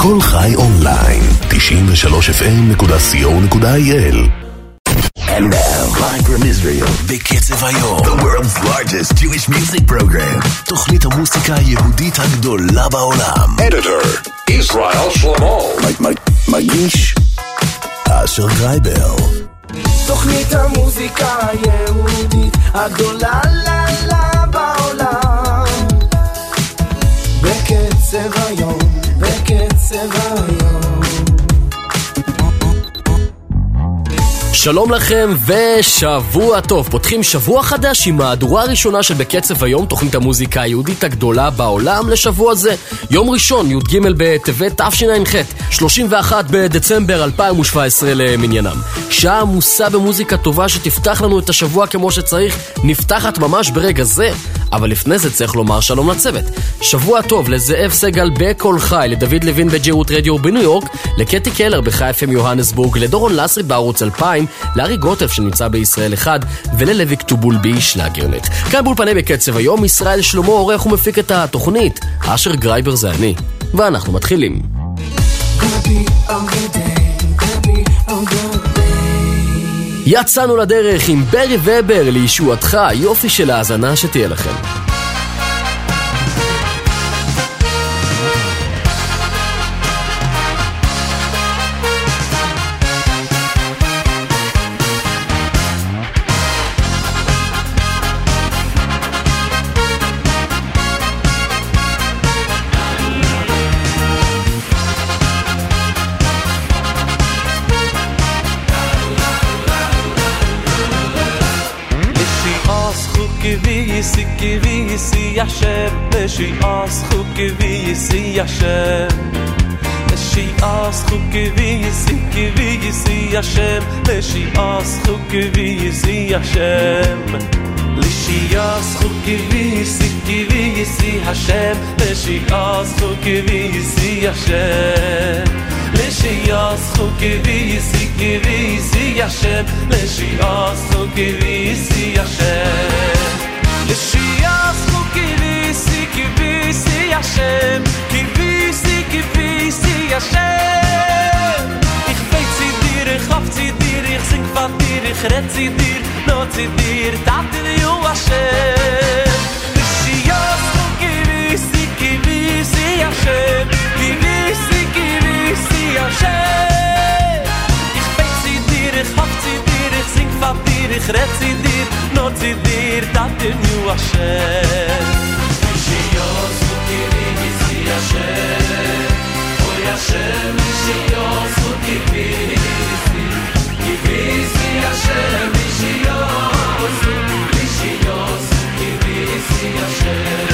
כל חי אונליין 93fm.co.il. And now, live from Israel, בקצב היום, the world's largest Jewish music program. תוכנית המוסיקה היהודית הגדולה בעולם. Editor, Israel Shlomo. מגיש, אשר גרייבר. תוכנית המוזיקה היהודית הגדולה בעולם. בקצב היום, בקצב היום. שלום לכם ושבוע טוב. פותחים שבוע חדש עם מהדורה הראשונה של בקצב היום, תוכנית המוזיקה היהודית הגדולה בעולם לשבוע זה. יום ראשון, י"ג בטבת תשע"ח, 31 בדצמבר 2017 למניינם. שעה עמוסה במוזיקה טובה שתפתח לנו את השבוע כמו שצריך, נפתחת ממש ברגע זה. אבל לפני זה צריך לומר שלום לצוות. שבוע טוב לזאב סגל בכל חי, לדוד לוין בג'ירות רדיו בניו יורק, לקטי קלר בחי FM יוהנסבורג, לדורון לסרי בערוץ 2000, לארי גוטף שנמצא בישראל 1, וללוי כתובולבי שלאגרנט. כאן באולפני בקצב היום, ישראל שלמה עורך ומפיק את התוכנית. אשר גרייבר זה אני, ואנחנו מתחילים. יצאנו לדרך עם ברי ובר לישועתך, יופי של האזנה שתהיה לכם. Kivisi Hashem, Leshi Aschu Kivisi Hashem, Leshi Aschu Kivisi Hashem, Leshi Aschu Kivisi Hashem, Leshi Aschu Kivisi Hashem, Leshi Aschu Kivisi Hashem, Leshi Aschu Kivisi Hashem, Leshi Aschu Kivisi Hashem. Leshiaschu kivisi Hashem, kivisi Hashem. Ich weiß dir, ich hab dir, ich sing von dir, ich red dir, not dir, tat dir Hashem. Leshiaschu kivisi Hashem, kivisi Hashem. Ich weiß dir, ich hab dir, ich sing von dir, ich red dir, not dir, tat dir Hashem. Leshiaschu kivisi Hashem, oy Hashem, Leshiaschu kivisi Hashem, Leshiaschu kivisi Hashem.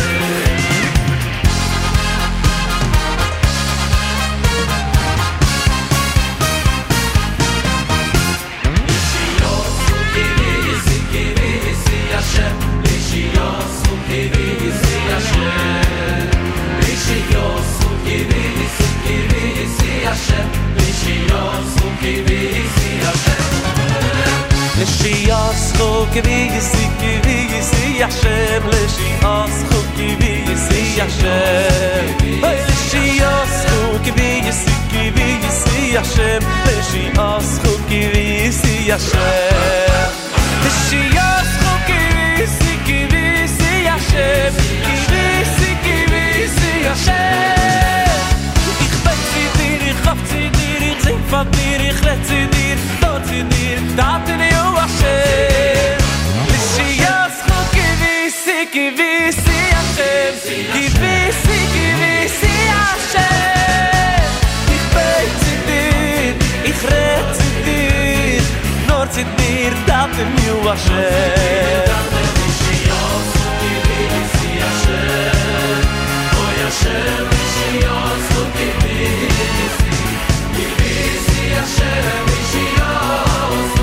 Leshiaschu kivisi Hashem, Leshiaschu kivisi Hashem, Leshiaschu kivisi Hashem, Leshiaschu kivisi Hashem, Leshiaschu kivisi Hashem, kivisi Hashem. Ich weiß dir, ich hab dir, ich sing von dir, ich red dir, tot dir, tat dir Hashem. Leshiaschu kivisi Hashem, kivisi Hashem. Ich weiß dir, ich red dir, not dir, tat dir Hashem. Leshiaschu kivisi Hashem, oy Hashem, Leshiaschu kivisi Hashem, Leshiaschu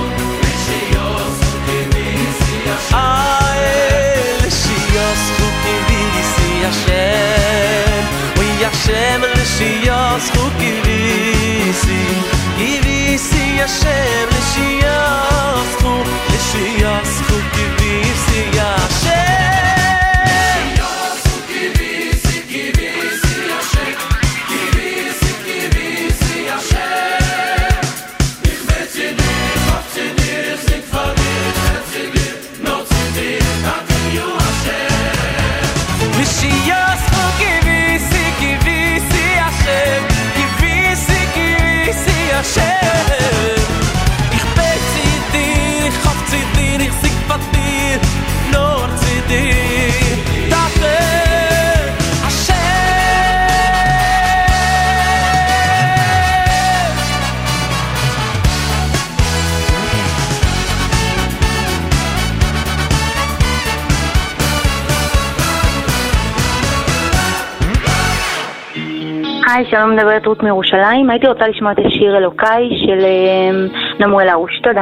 kivisi Hashem. Leshiaschu kivisi Hashem, oy Hashem, Leshiaschu kivisi Hashem, Leshiaschu שלום, מדברת רות מירושלים. הייתי רוצה לשמוע את השיר אלוקיי של נמואל הרוש. תודה.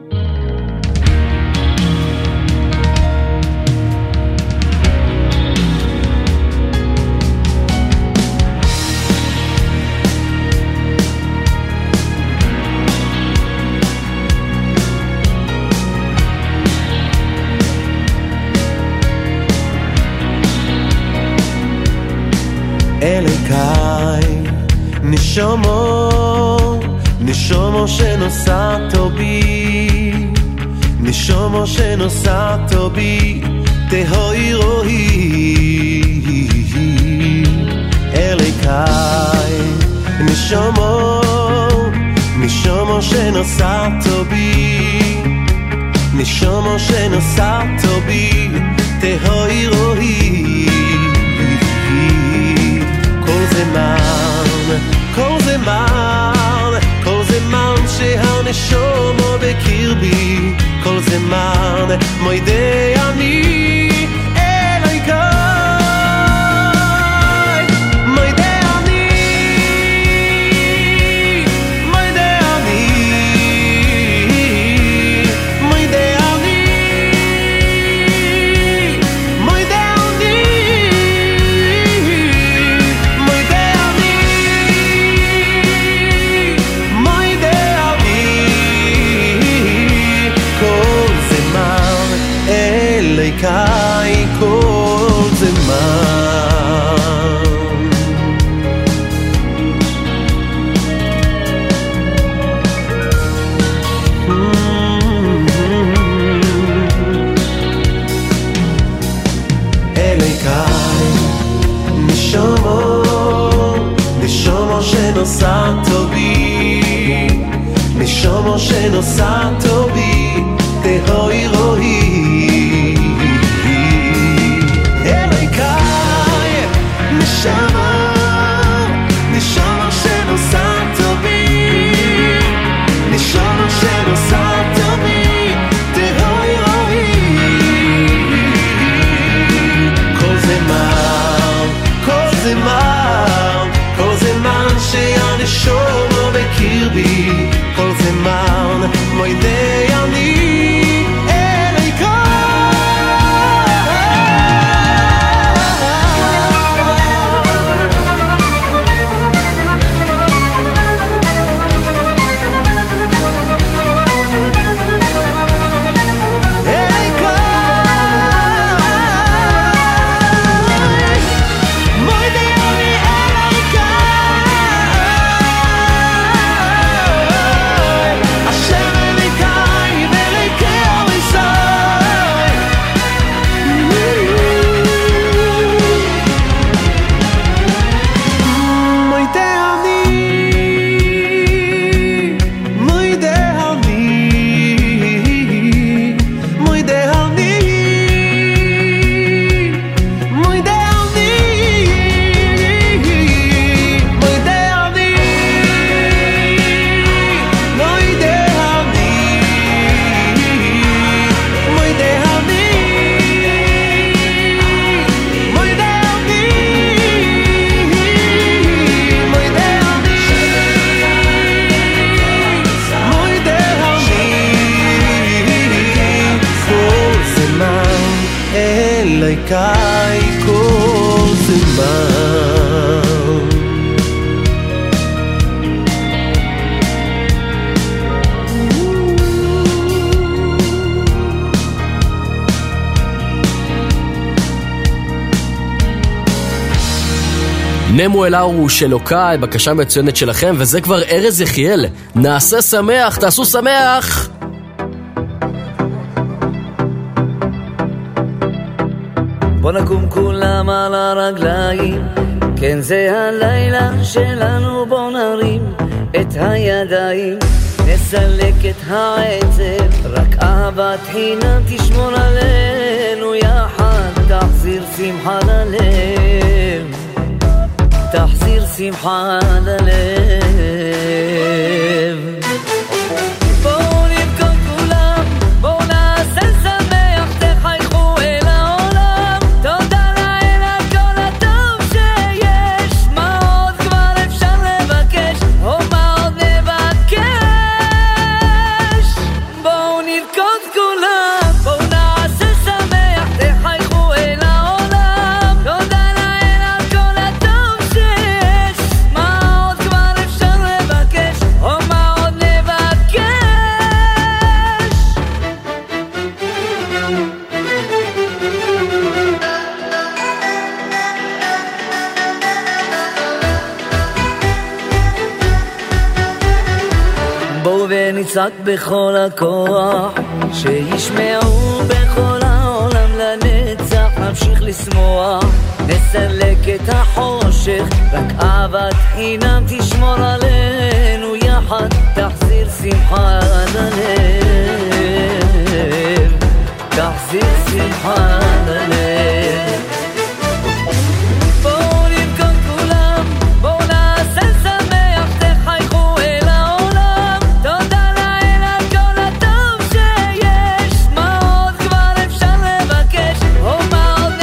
אלוקיי, נשומו שנוסעתו בי, נשומו שנוסעתו בי, תהוי רואי. אלוקיי, נשומו שנוסעתו בי, נשומו שנוסעתו בי, תהוי רואי. כל זמן שהנשומו בקרבי, כל זמן מוידי אני אלוהיי, מוידי אני, מוידי אני, מוידי אני, מוידי אני, אלוהיי כל זמן. אלוהיי נשומו שנוסעתו בי, נשומו שנוסעתו בי, תהוי רואי. נשומו שנוסעתו בי, נשומו שנוסעתו בי, תהוי רואי. כל זמן שהנשומו בקרבי, כל זמן מוידי אני אלוהיי כל זמן. נמואל הרוש אלוקיי, בקשה מצוינת שלכם, וזה כבר ארז יחיאל. נעשה שמח, תעשו שמח. בוא נקום כולם על הרגליים, כן זה הלילה שלנו, בוא נרים את הידיים, נסלק את העצב, רק אהבת חינם תשמור עלינו יחד, תחזיר שמחה ללב, תחזיר שמחה ללב. תודה לאל על כל הטוב שיש, מה עוד כבר אפשר נצעק בכל הכוח, שישמעו בכל העולם לנצח, נמשיך לשמוח, נסלק את החושך, רק אהבת חינם תשמור עלינו יחד, תחזיר שמחה ללב, תחזיר שמחה ללב. בואו נרקוד כולם, בואו נעשה שמח, תחייכו אל העולם, תודה לאל על כל הטוב שיש, מה עוד כבר אפשר לבקש, או מה עוד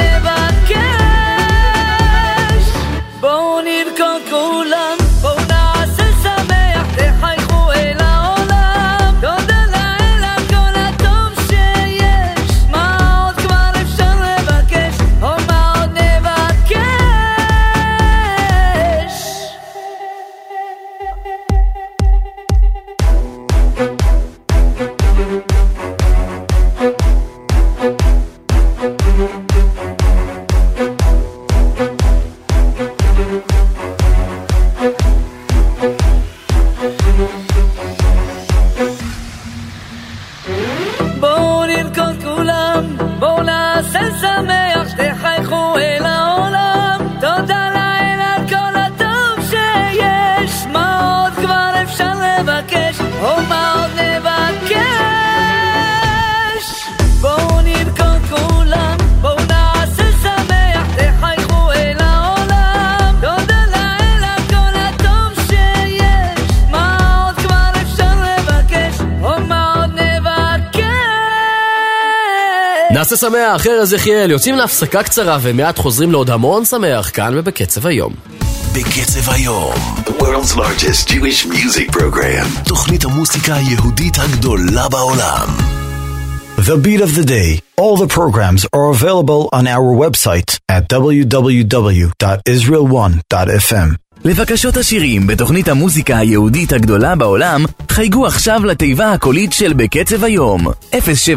נבקש. בואו נרקוד כולם, בואו נעשה שמח, תחייכו אל העולם, תודה לאל על כל הטוב שיש, מה עוד כבר אפשר לבקש, או מה עוד נבקש. בואו נרקוד כולם, בואו נעשה שמח, תחייכו אל העולם, תודה לאל על כל הטוב שיש, מה עוד כבר אפשר לבקש, או מה עוד נבקש. בואו נרקוד כולם, בואו נעשה שמח, תחייכו אל העולם, תודה לאל על כל הטוב שיש, מה עוד כבר אפשר לבקש, או מה עוד נבקש. נעשה שמח, ארז יחיאל, יוצאים להפסקה קצרה ומעט חוזרים לעוד המון שמח כאן ובקצב היום. בקצב היום, the world's largest Jewish music program, תוכנית המוסיקה היהודית הגדולה בעולם. The Beat of the Day. All the programs are available on our website at www.israel1.fm. לבקשות השירים בתוכנית המוזיקה היהודית הגדולה בעולם, חייגו עכשיו לתיבה הקולית של בקצב היום 077-222-7777.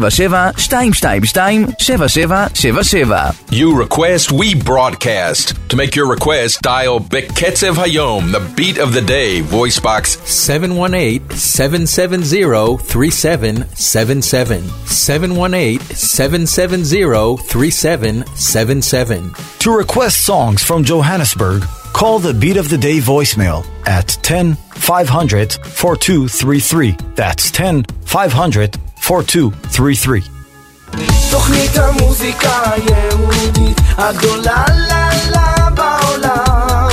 You request, we broadcast. To make your request, dial בקצב היום, the beat of the day, voice box 718-770-3777. 718-770-3777. To request songs from Johannesburg, call the Beat of the Day voicemail at 10-500-4233. That's 10-500-4233. תוכנית המוזיקה היהודית הגדולה לה בעולם,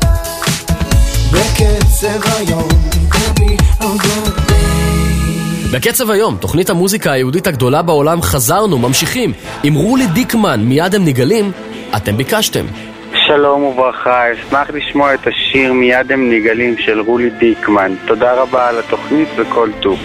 בקצב היום, the beat of the day. בקצב היום, תוכנית המוזיקה היהודית הגדולה בעולם, חזרנו, ממשיכים עם רולי דיקמן, מיד הם נגלים, אתם ביקשתם. שלום וברכה, אשמח לשמוע את השיר מיד הם נגלים של רולי דיקמן. תודה רבה על התוכנית וכל טוב.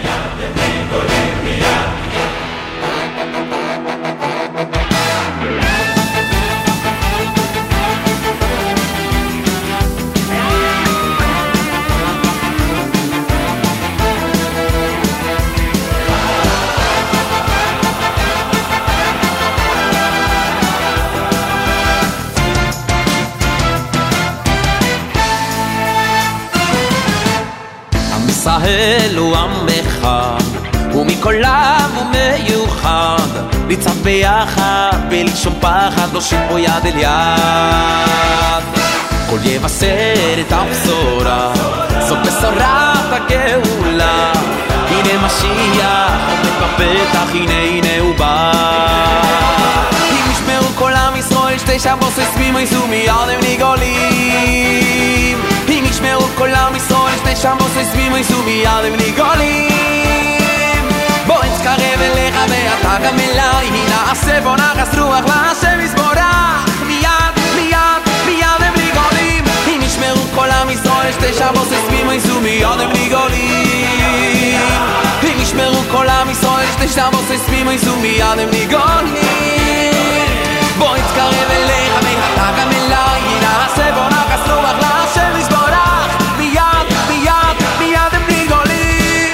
ישראל הוא עם אחד, ומכל עם הוא מיוחד, ניצב ביחד, בלשון פחד, נושיט בו יד אל יד. כל יבשר את הבשורה, זאת בשורת הגאולה, הנה משיח עומד בפתח, הנה הוא בא. אם ישמעו כל עם ישראל, שתי שבועות ססמים ויסו מיד הם נגולים. אם ישמעו כל עם ישראל, שתי שבועות ססמים ויסו מיד הם נגולים. בוא נתקרב אליך ואתה גם אליי, נעשה בוא נחס רוח להשם יזבורך. מיד, מיד, מיד הם נגולים. אם ישמעו כל עם ישראל, שתי שבועות ססמים ויסו מיד הם נגולים. אם ישמעו כל עם ישראל, שתי שבועות ססמים ויסו מיד הם נגולים. בוא נתקרב אליך ואתה גם אליי, נעשה בוא נחס רוח להשם יזבורך. מיד, מיד, מיד הם נגולים.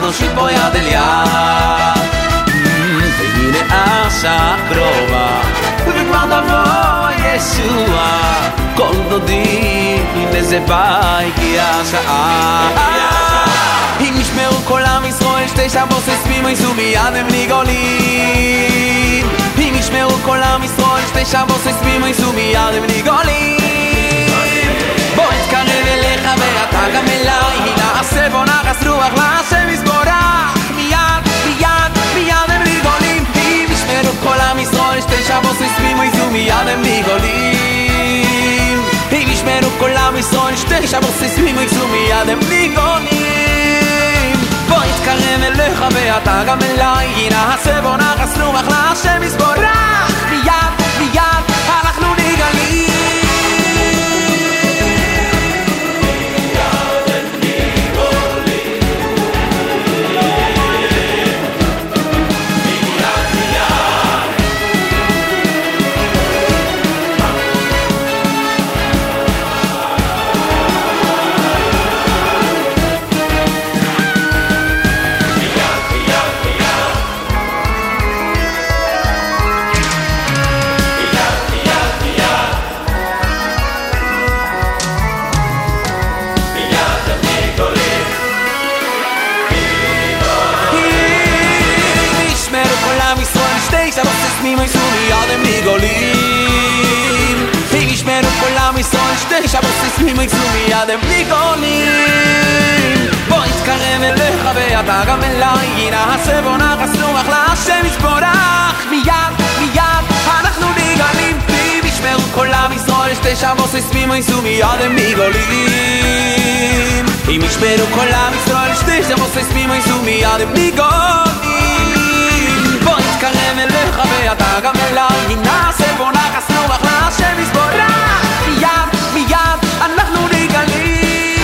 נושיט פה יד אל יד. והנה השעה קרובה וכבר תבוא ישועה, כל דודי הנה זה בא, הגיעה השעה. אם ישמעו כל עם ישראל שתי שבועות אספים ויסו מיד הם ניגולים. אם ישמעו כל עם ישראל שתי שבועות אספים ויסו מיד הם ניגולים. בוא אתקרב אליך ואתה גם אליי, נעשה בוא נחס רוח להשם יזבורך, מיד מיד מיד הם ניגולים. אם ישמעו כל עם ישראל שתי שבועות אספים ויסו מיד הם ניגולים. אם ישמעו כל עם ישראל שתי שבועות אספים ויסו מיד הם ניגולים. בוא יתקרב אליך ואתה גם אליי, נעשה בוא נחס רוח להשם יזבורך, מיד מיד אנחנו נגלים. שתי שבועות מיד הם ניגולים. בוא יתקרב אליך ואתה גם אליי, נעשה בוא נחס רוח להשם יזבורך, מיד מיד אנחנו נגלים. אם ישמעו כל עם ישראל שתי שבועות מיד הם ניגולים. אם ישמעו כל עם ישראל שתי שבועות מיד הם ניגולים. בוא יתקרב אליך ואתה גם אליי, נעשה בוא נחס רוח להשם יזבורך, מיד מיד אנחנו נגלים.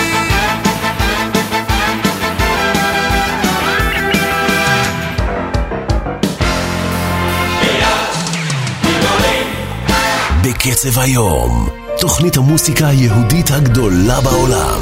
בקצב היום, תוכנית המוסיקה היהודית הגדולה בעולם.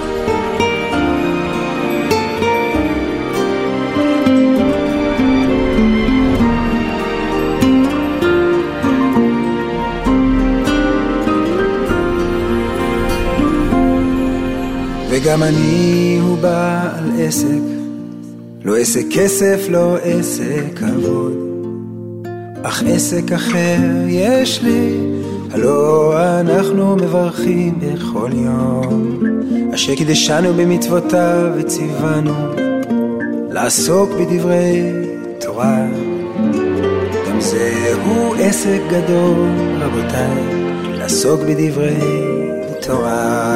וגם אני הוא בעל עסק, לא עסק כסף, לא עסק כבוד, אך עסק אחר יש לי, הלא אנחנו מברכים בכל יום, אשר קידשנו במצוותיו וציוונו לעסוק בדברי תורה. גם זהו עסק גדול רבותיי, לעסוק בדברי תורה.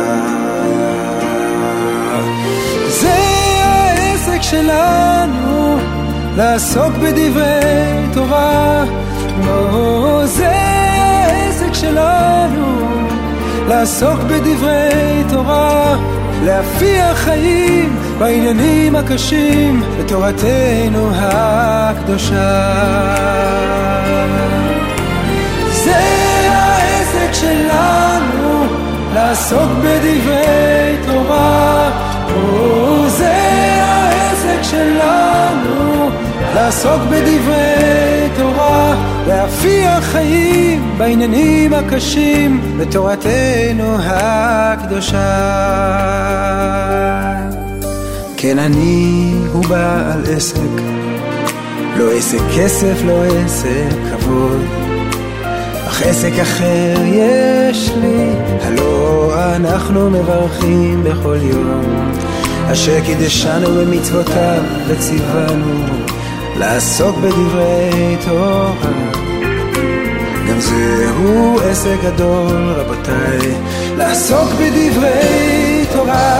זה העסק שלנו, לעסוק בדברי תורה. זה העסק שלנו, לעסוק בדברי תורה, להפיח חיים בעניינים הקשים בתורתנו הקדושה. זה העסק שלנו, לעסוק בדברי תורה. זה העסק שלנו, לעסוק בדברי תורה, להפיח חיים בעניינים הקשים בתורתנו הקדושה. כן אני הוא בעל עסק, לא עסק כסף, לא עסק כבוד, אך עסק אחר יש לי, הלא אנחנו מברכים בכל יום, אשר קידשנו במצוותיו וציוונו לעסוק בדברי תורה. גם זהו עסק גדול רבותיי, לעסוק בדברי תורה.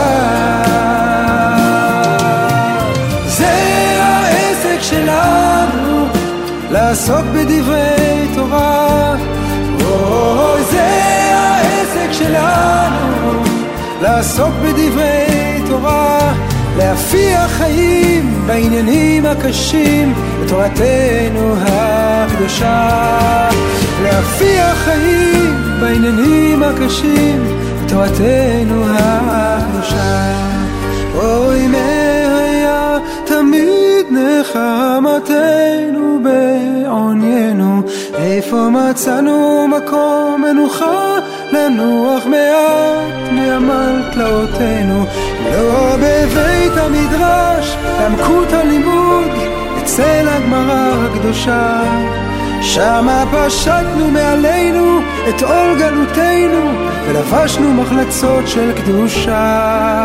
זה העסק שלנו, לעסוק בדברי תורה. זה העסק שלנו, לעסוק בדברי תורה, להפיח חיים בעניינים הקשים בתורתנו הקדושה. להפיח חיים בעניינים הקשים בתורתנו הקדושה. אוי מה היה איפה מצאנו מקום מנוחה לנוח מעט מעמל תלאותינו, לא בבית המדרש לעמקות הלימוד אצל הגמרא הקדושה, שמה פשטנו מעלינו את עול גלותנו ולבשנו מחלצות של קדושה.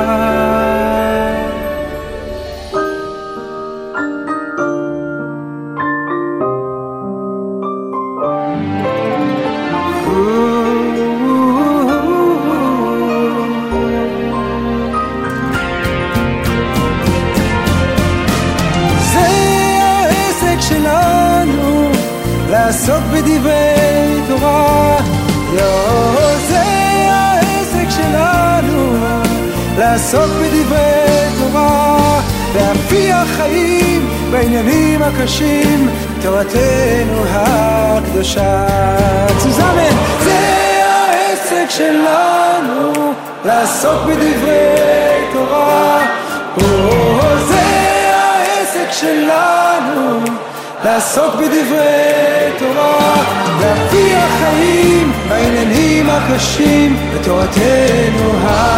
לעסוק בדברי תורה, זה העסק שלנו, לעסוק בדברי תורה, להפיח חיים בעניינים הקשים, תורתנו הקדושה. צוזמן, זה העסק שלנו, לעסוק בדברי תורה, זה העסק שלנו, לעסוק בדברי תורה, להפיח חיים בעניינים הקשים בתורתנו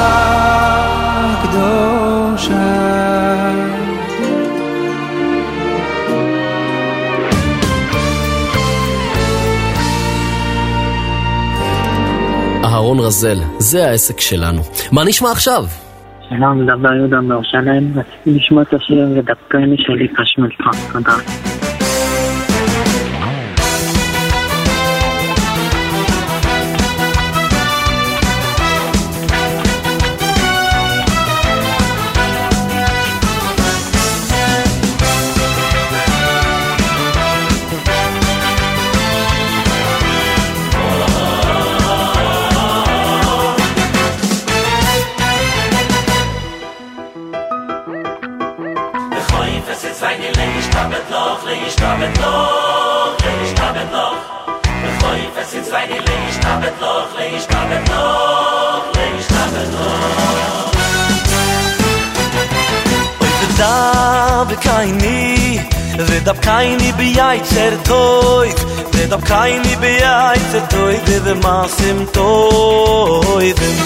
הקדושה. אהרון רזל, זה העסק שלנו. מה נשמע עכשיו? שלום, מדבר יהודה מירושלים. רציתי לשמוע את השיר ודפקני שלי קשמלך. תודה. ודבקייני בייצר טויב, ודבקייני בייצר טויב, ובמעשים טויבים.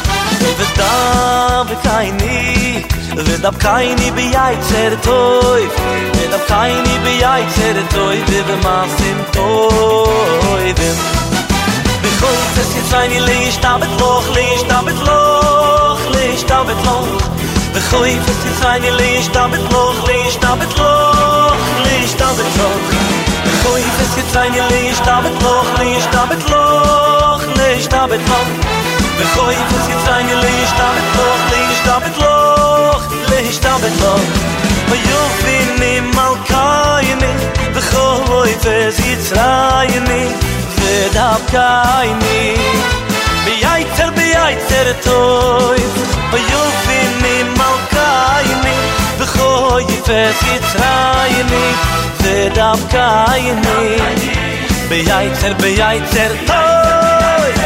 ודבקייני בייצר טויב, ודבקייני בייצר טויב, ובמעשים טויבים. בכל צס יצייני להשתבט לוך, להשתבט לוך, להשתבט לוך. בכל צס יצייני להשתבט לוך, להשתבט לוך, להשתבט לוך. בכל צס יצייני להשתבט לוך, להשתבט לוך, להשתבט לוך. בכל צס יצייני להשתבט לוך, להשתבט לוך, להשתבט לוך. ויופיני מלכייני, בכל צס יצייני ודבקייני בייצר בייצר טויב. ויופיני מלכייני, בכל יפס יצרייני ודבקייני בייצר בייצר טויב.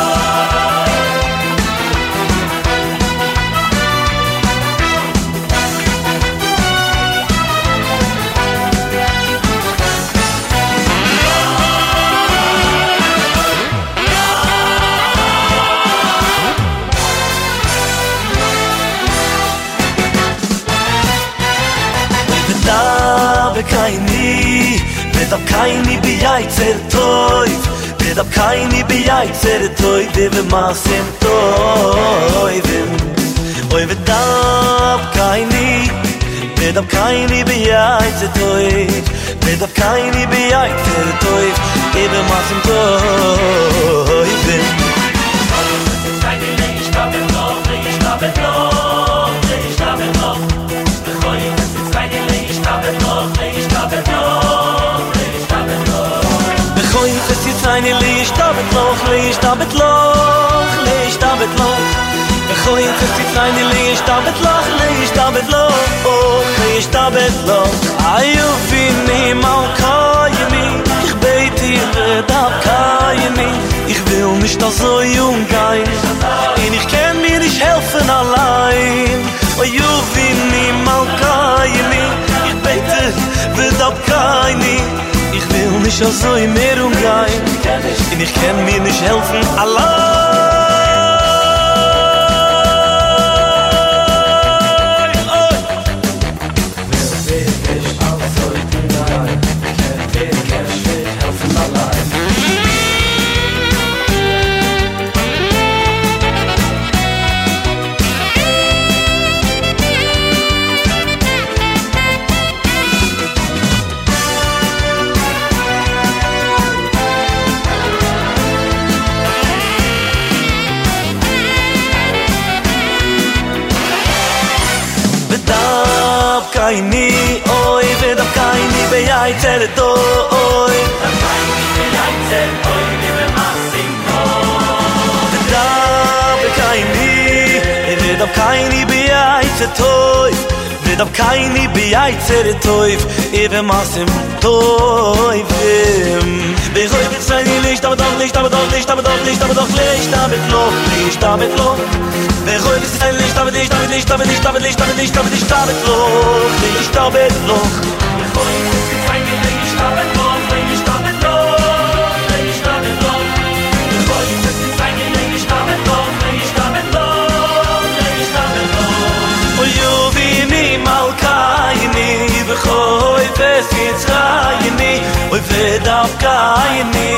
ודבקייני בייצר טויב, ודבקייני בייצר טויב, ובמעשים טויבים. אוי ודבקייני בייצר טויב, ודבקייני בייצר טויב, ובמעשים טויבים. Seine Licht damit noch Bechoi ist seine Licht damit noch Ayu fini malkaymi Ich bete dir dabkaymi Ich will nicht noch so jung sein Und ich kann mir nicht helfen allein Ayu fini malkaymi Ich bete dir dabkaymi Ich will nicht schon so in mir umgehen. Und ich kann mir nicht helfen allein. Kaini oi vedam kaini beyayter doy kaini beyayter doy libe masim da kaini vedam kaini beyayter doy vedam kaini beyayter doy libe masim doy be khoy betsani licht aber doch nicht aber doch nicht aber doch nicht aber doch nicht damit lo be khoy betsani licht aber nicht damit nicht aber nicht aber nicht aber nicht aber nicht damit lo ich damit lo be khoy betsani licht aber doch nicht damit lo ich damit lo be khoy betsani licht aber doch nicht damit lo ich damit lo o you be me mal kaini be khoy betsani oi vedam kaini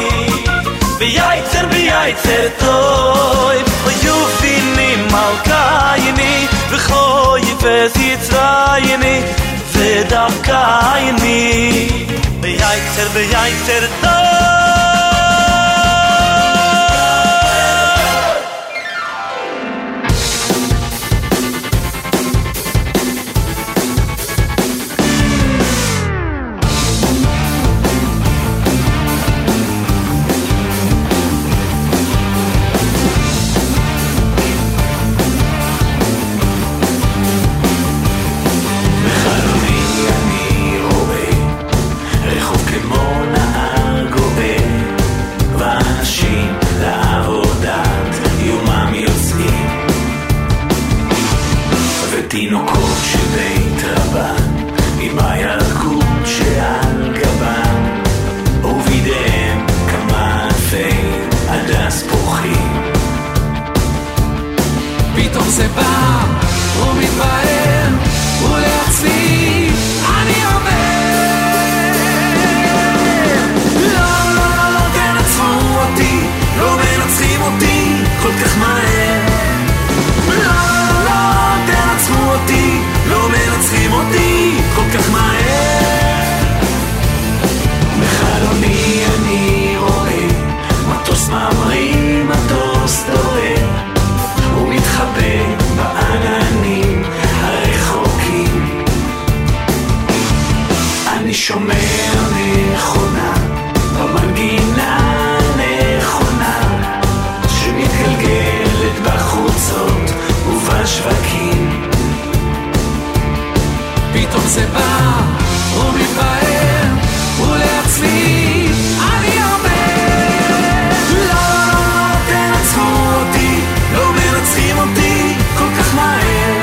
beyayter toy oi you fini mal kaini bekhoy vezitsrayni vedam kaini beyayter toy תינוקות שבית רבן עם הילקות שעל גבן ובידיהם כמה אלפי הדס פורחים פתאום זה בא ומתבהר ולעצמי אני אומר לא, לא, לא, לא תנצחו אותי לא מנצחים אותי כל כך מהר אותי, לא מנצחים אותי כל כך מהר בחלוני אני רואה מטוס ממריא, מטוס דוהר הוא מתחבא בעננים הרחוקים אני שומע מכונה במנגינה נכונה שמתגלגלת בחוצות ובשווקים פתאום זה בא ומתבהר ולעצמי אני אומר לא, תנצחו אותי לא מנצחים אותי כל כך מהר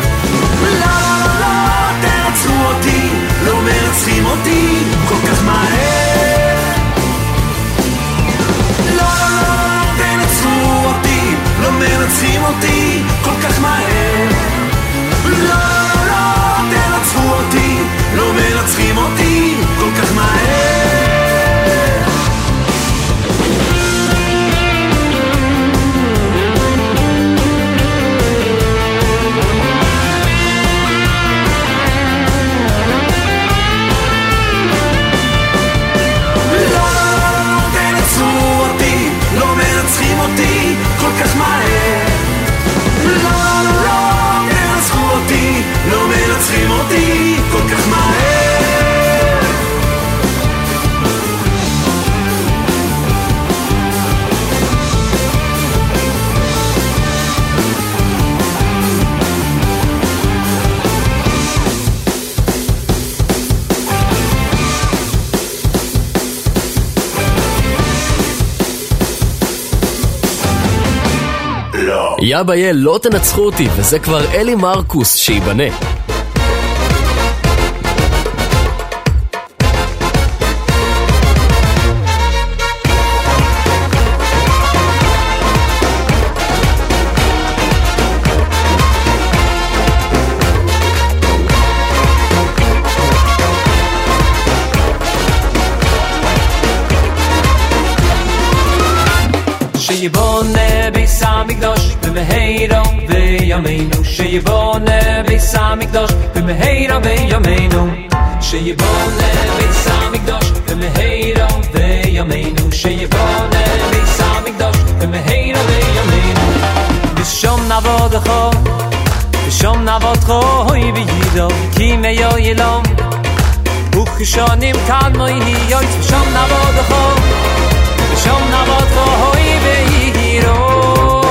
לא, תנצחו אותי לא מנצחים אותי כל כך מהר לא, תנצחו אותי לא מנצחים אותי כל כך מהר תנצחו אותי, לא מנצחים אותי כל כך מהר לא, תנצחו אותי, לא מנצחים אותי כל כך מהר לא, תנצחו אותי לא מנצחים אותי כל כך מהר לא. יא ביה, לא תנצחו אותי, וזה כבר אלי מרקוס שיבנה. שיבונה ביס המקדוש במהרה בימינו שיבונה ביס המקדוש במהרה בימינו שיבונה ביס המקדוש במהרה בימינו שיבונה ביס המקדוש במהרה בימינו ושום נעבודך ושום נעבודך אוי בידו כי מיו ילום וכשונים כאן מויני יויץ ושום נעבודך ושום נעבודך אוי בידו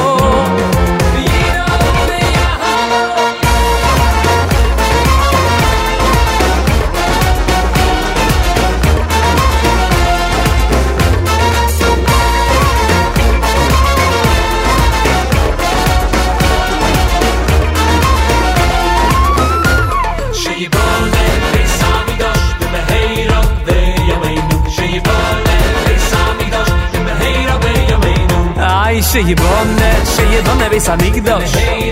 שיבונה ביס המקדוש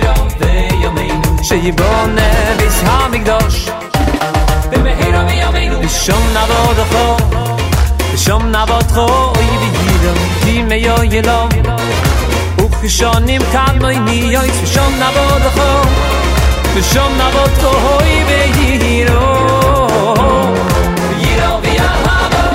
שיבונה ביס המקדוש במהרה בימינו ושום נעבודך ושום נעבודך אוי בידו כי מיו ילום וכשונים כאן מויני יויץ ושום נעבודך ושום נעבודך אוי בידו בידו ויאהבו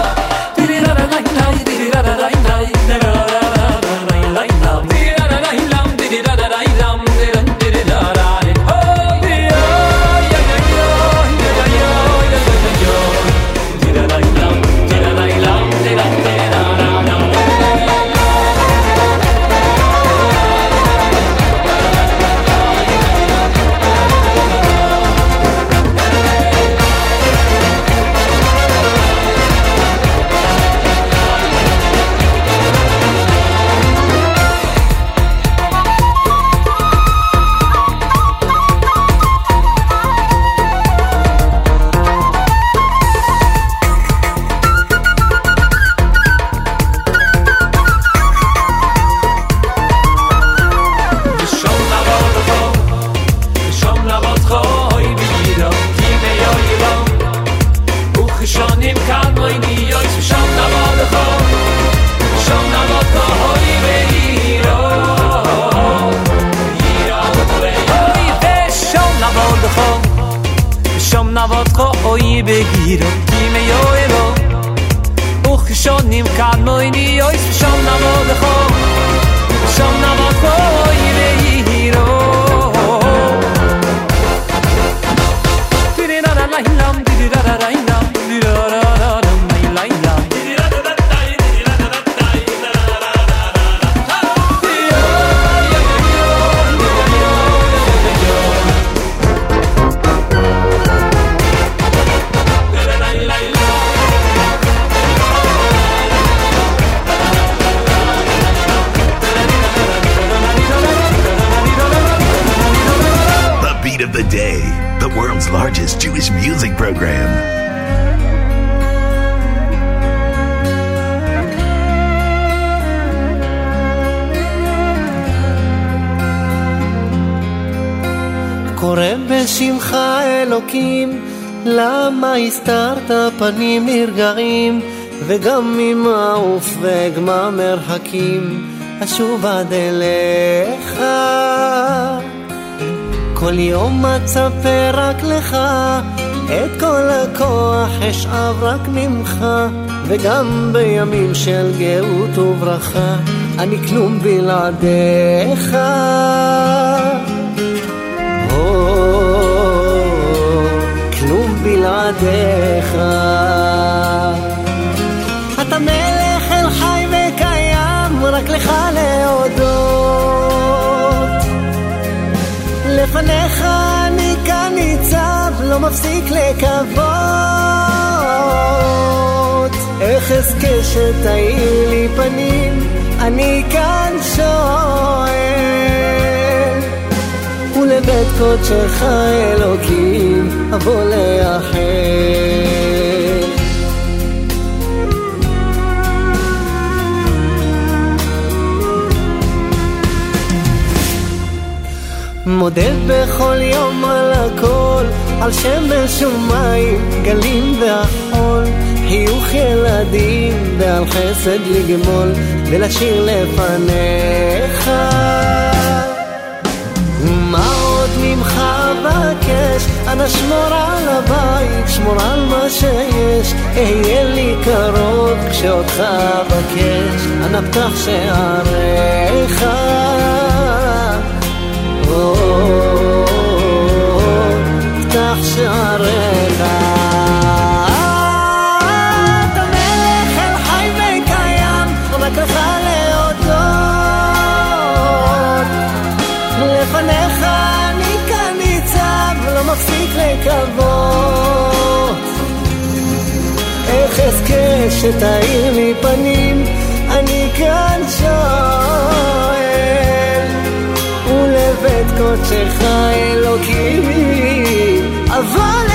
למה הסתרת פנים נרגעים וגם ממעוף וגמה מרחקים אשוב עד אליך כל יום מצפה רק לך את כל הכוח אשאב רק ממך וגם בימים של גאות וברכה אני כלום בלעדיך בלעדיך אתה מלך אל חי וקיים רק לך להודות לפניך אני כאן ניצב לא מפסיק לקוות איך אזכה שתאיר לי פנים אני כאן שואל ולבית קודשך אלוקים אבוא לאחר מודה בכל יום על הכל על שמש ומים גלים והחול חיוך ילדים ועל חסד לגמול ולשיר לפניך. מה עוד ממך בקש? אנא שמור על הבית, שמור על מה שיש, אהיה לי קרוב כשאותך בקש. אנא פתח שעריך, פתח שעריך. אתה מלך אל חי וקיים, רק לך להודות. לפניך אני כאן ניצב, לא מפסיק לקוות. איך אזכה שתאיר לי פנים, אני כאן שואל, ולבית קודשך אלוקים אבל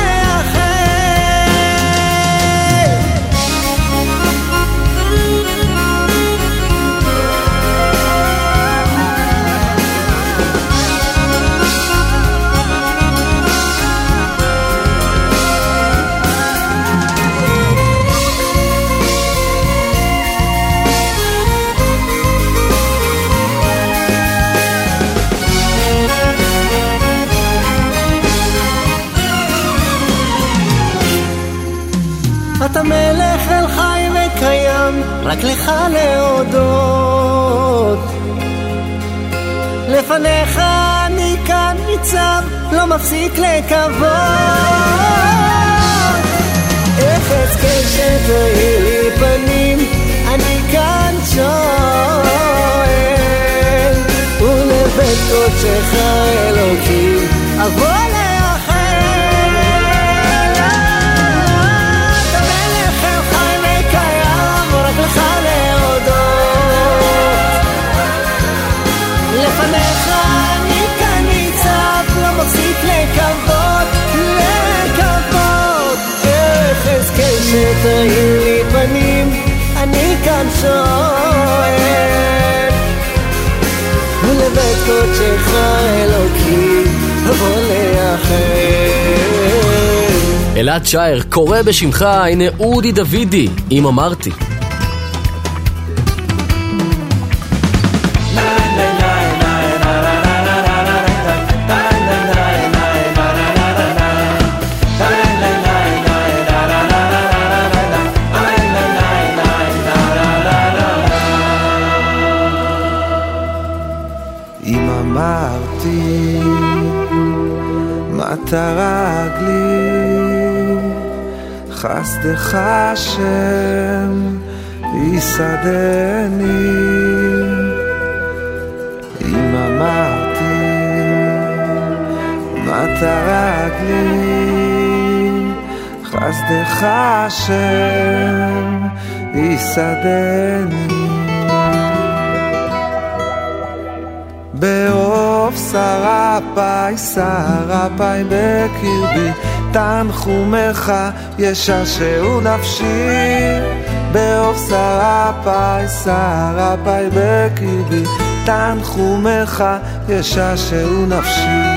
אתה מלך אל חי וקיים, רק לך להודות. לפניך אני כאן ניצב, לא מפסיק לקוות. איך אזכה שתאיר לי פנים, אני כאן שואל, ולבית קודשך אלוקים אבוא לפניך אני כאן ניצב, לא מפסיק לקוות, לקוות. איך אזכה שתאיר לי פנים, אני כאן שואל, ולבית קודשך אלוקים אבוא לאחר. אלעד שייר קורא בשמך, הנה אודי דוידי, אם אמרתי. רגלי חסדך השם יסעדני. אם אמרתי מטה רגלי חסדך השם יסעדני. ברוב שרפי בקרבי תנחומך ישעשעו נפשי. ברוב שרפי בקרבי תנחומך ישעשעו נפשי.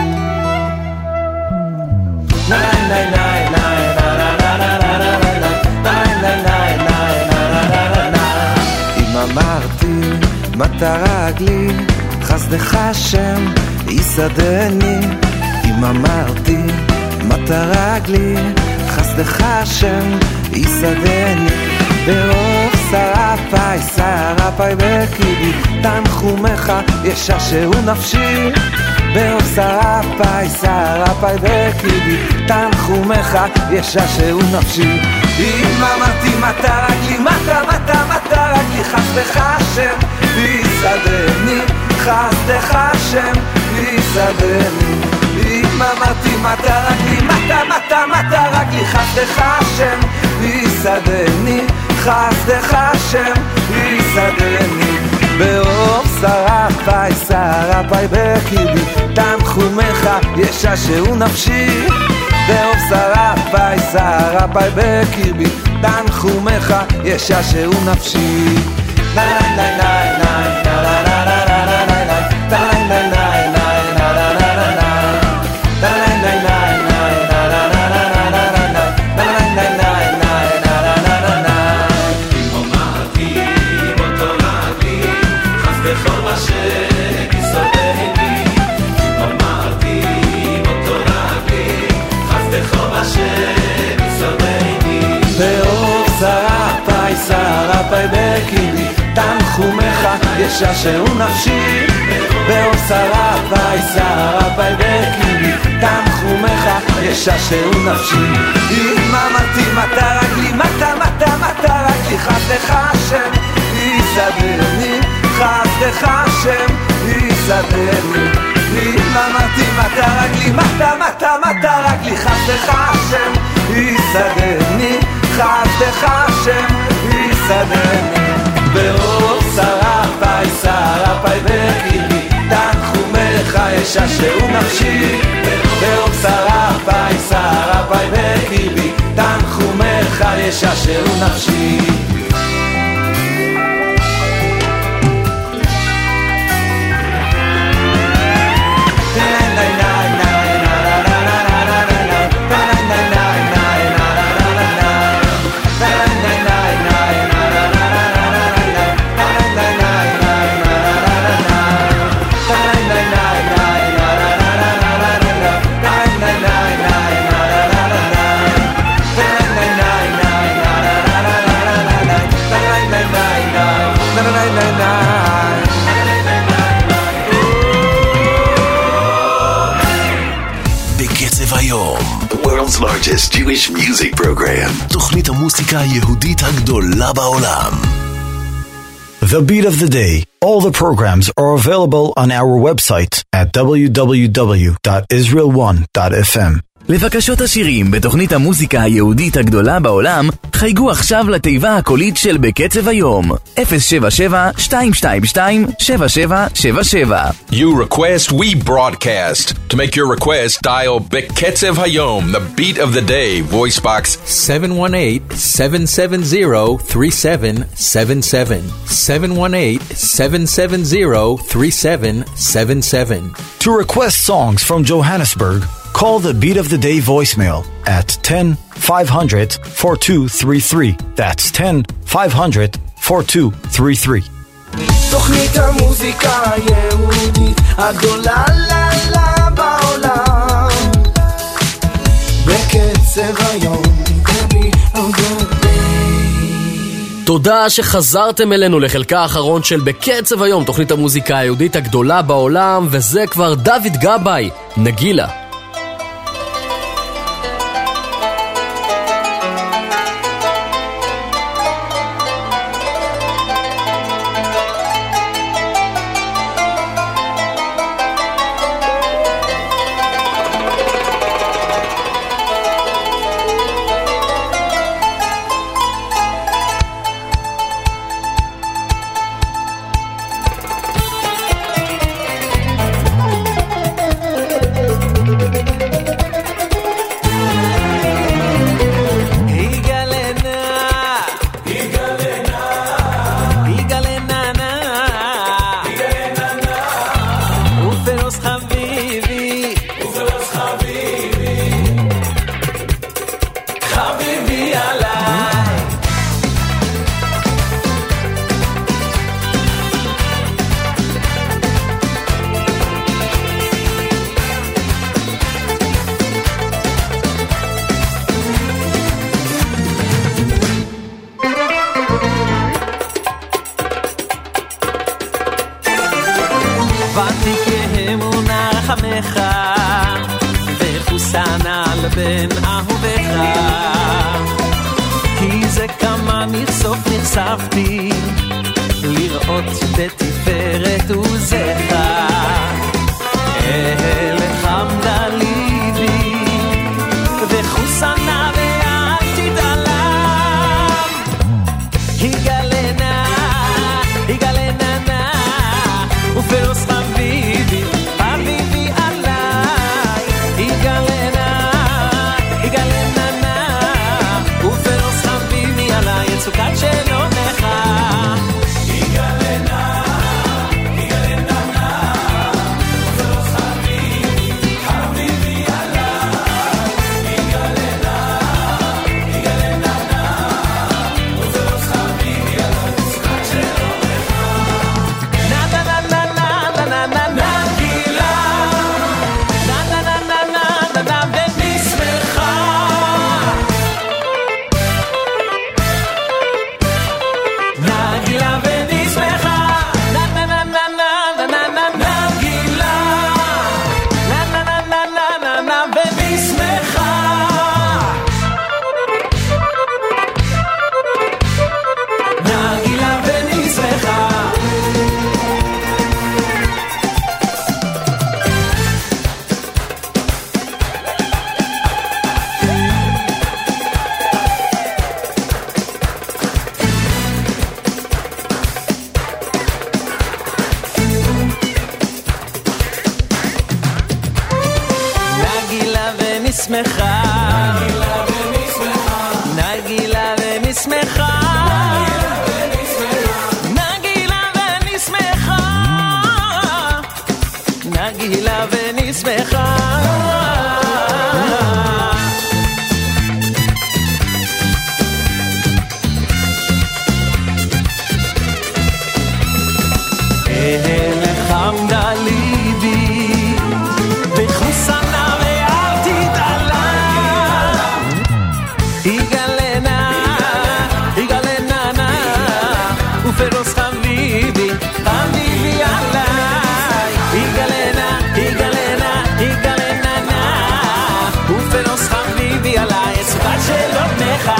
אם אמרתי מטה רגלי חסדך השם יסעדני. אם אמרתי מטה רגלי חסדך השם יסעדני. ברוב שרפי בקרבי תנחומך ישעשעו נפשי. ברוב שרפי בקרבי תנחומך ישעשעו נפשי. אם אמרתי מטה רגלי מטה רגלי חסדך השם יסעדני. חסדך השם יסעדני. אם אמרתי מטה רגלי מטה רגלי חסדך השם יסעדני. חסדך השם יסעדני. ברוב שרפי בקרבי תנחומך ישעשעו נפשי. ברוב שרפי בקרבי תנחומך ישעשעו נפשי. ישעשעו נפשי באוסרה פייסרה פי בקיבי תנחומך ישעשעו נפשי אמרתי מטה רגלי מטה רגלי חסדך השם יסדרני חסדך השם יסדרני אמרתי מטה רגלי מטה רגלי חסדך השם יסדרני חסדך השם יסדרני באוסרה פי בקיבי תנחומך ישעשעו נפשי באוסרה פי בקיבי תנחומך ישעשעו נפשי The world's largest Jewish music program. תוכנית המוסיקה היהודית הגדולה בעולם. The Beat of the Day. All the programs are available on our website at www.israel1.fm. לבקשות השירים בתוכנית המוזיקה היהודית הגדולה בעולם, חייגו עכשיו לתיבה הקולית של בקצב היום 077-222-7777. You request, we broadcast. To make your request, dial Beketzev Hayom, the beat of the day, voice box 718-770-3777. 718-770-3777. To request songs from Johannesburg, call the Beat of the Day voicemail at 10-500-4233. That's 10-500-4233. תוכנית המוזיקה היהודית הגדולה לה בעולם בקצב היום. תודה שחזרתם אלינו לחלקה האחרון של בקצב היום, תוכנית המוזיקה היהודית הגדולה בעולם, וזה כבר דוד גבאי, נגילה. Igalena, Igalena, ונשמחה נגילה ונשמחה נגילה ונשמחה נגילה ונשמחה חמדה ליבי וחוסנה ואל תתעלה יגלנה יגלנה נא ופרוס חביבי חביבי עליי יגלנה יגלנה יגלנה נא ופרוס חביבי עליי סוכה של אורנך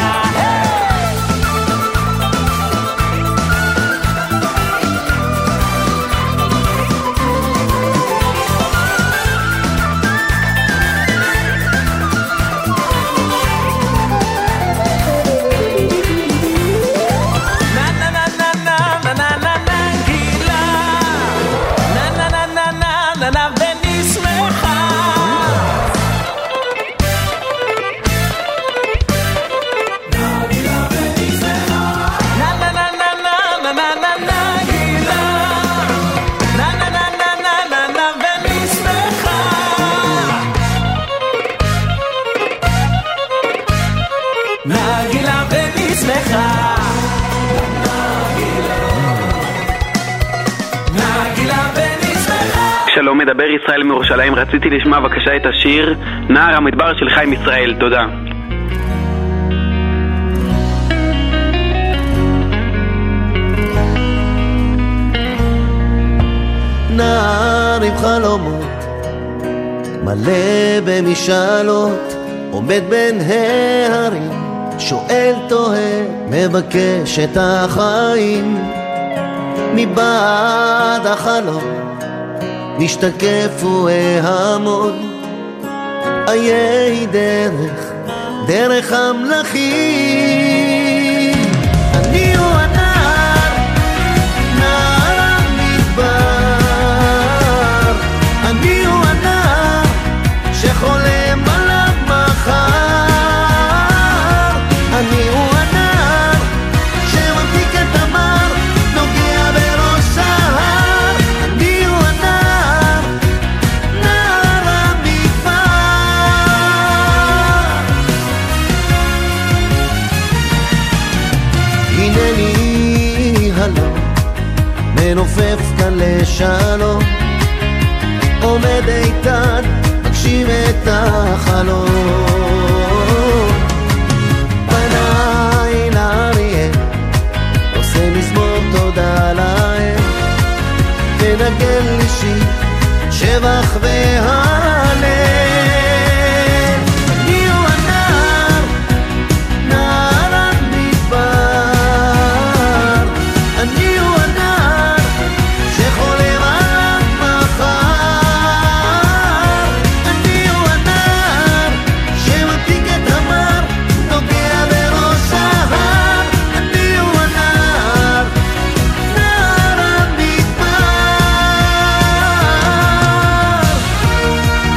שלום, מדבר ישראל מירושלים. רציתי לשמוע בבקשה את השיר נער המדבר של חיים ישראל. תודה. נער עם חלומות מלא במשאלות עומד בין ההרים שואל תוהה מבקש את החיים מבעד החלום משתקף והמון איי דרך המלאכים אני הוא הנער נער המדבר אני הוא הנער שחולם על המחר אני הוא הנער שממתיק את המר נוגע בראש ההר אני הוא הנער נער המדבר הנני הלום מנופף כאן לשלום עומד איתן מגשים את החלום פניי לאריאל עושה מזמור תודה להם ונגן לי שיר שבח והלל אני הוא הנער נער המדבר אני הוא הנער שחולם על המחר אני הוא הנער שממתיק את המר נוגע בראש ההר אני הוא הנער נער המדבר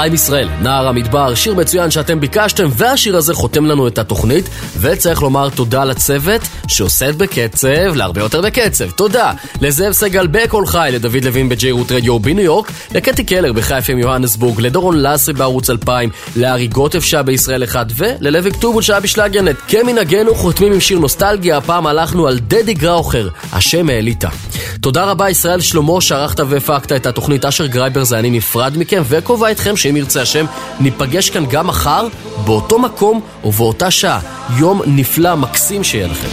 חיים ישראל, נער המדבר, שיר מצוין שאתם ביקשתם, והשיר הזה חותם לנו את התוכנית, וצריך לומר תודה לצוות שעושה את בקצב להרבה יותר בקצב. תודה לזאב סגל בקול חי, לדוד לוין בג'יירות רדיו בניו יורק, לקטי קלר בחי FM יוהנסבורג, לדורון לסרי בערוץ 2000, לארי גוטף שעה בישראל 1, וללוי כתובות שעה בשלגיינת. כמנהגנו חותמים עם שיר נוסטלגיה, הפעם הלכנו על דדי גראוכר, השם האליטה. תודה רבה ישראל שלמה שערכת והפקת את התוכנית. אשר גרייבר זה אני נפרד מכם וקובע אתכם שאם ירצה השם ניפגש כאן גם מחר באותו מקום ובאותה שעה. יום נפלא מקסים שיהיה לכם.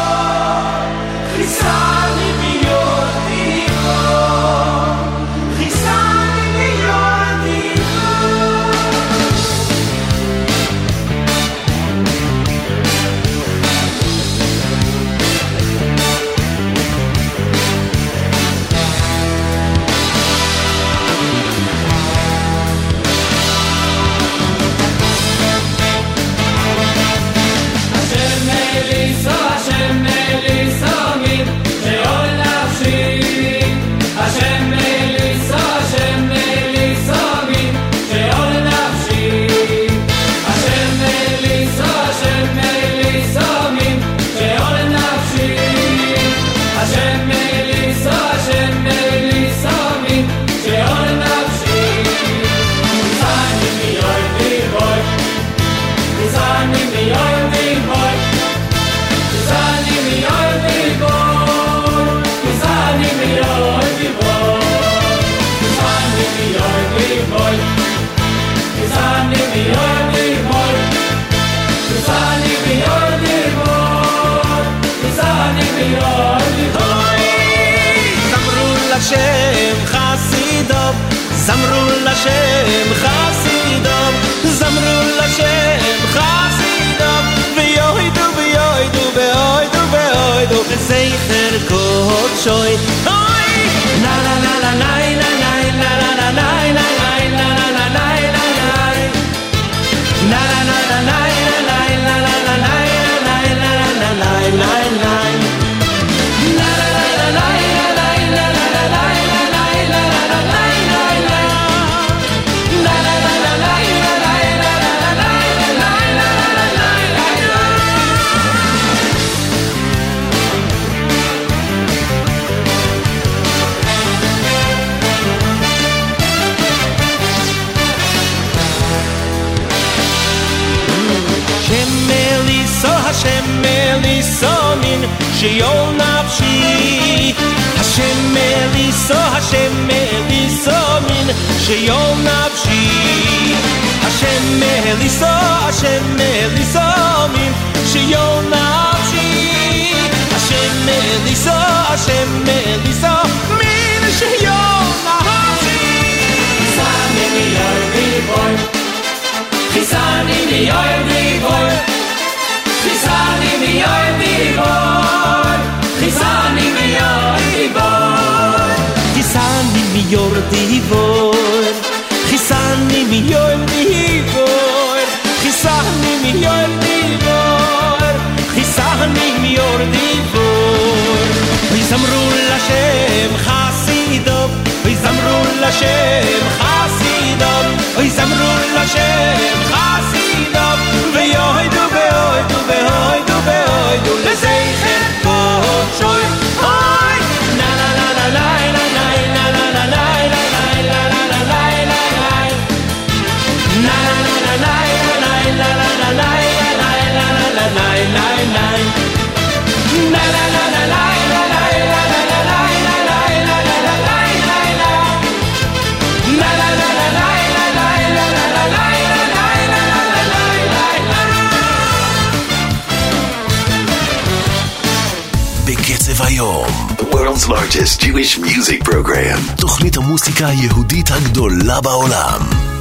זמרו לשם חסידom, זמרו לשם חסידom, ויועדו ויועדו ויועדו ויועדו לזכר קודשוי. לה לה לה לה לה לה לה לה לה לה לה לה לה שיום נפשי השם מליסו השם מליסו מן שיום נפשי השם מליסו השם מליסו מן שיום נפשי השם מליסו השם מליסו מן שיום נפשי חיסני מיועדי בוי חיסני מיועדי בוי חיסני מיועדי בוי Chisani mi yordivor Chisani mi yordivor Chisani mi yordivor Chisani mi yordivor Chisani mi yordivor Vizamru l'Hashem chasidom Vizamru l'Hashem chasidom Vizamru l'Hashem chasidom Ve'yoidu ve'yoidu ve'yoidu ve'yoidu Lezeichem Shoy hoy la la la la la la la la la la la la la la la la בקצב היום, the world's largest Jewish music program, תוכנית המוסיקה היהודית הגדולה בעולם.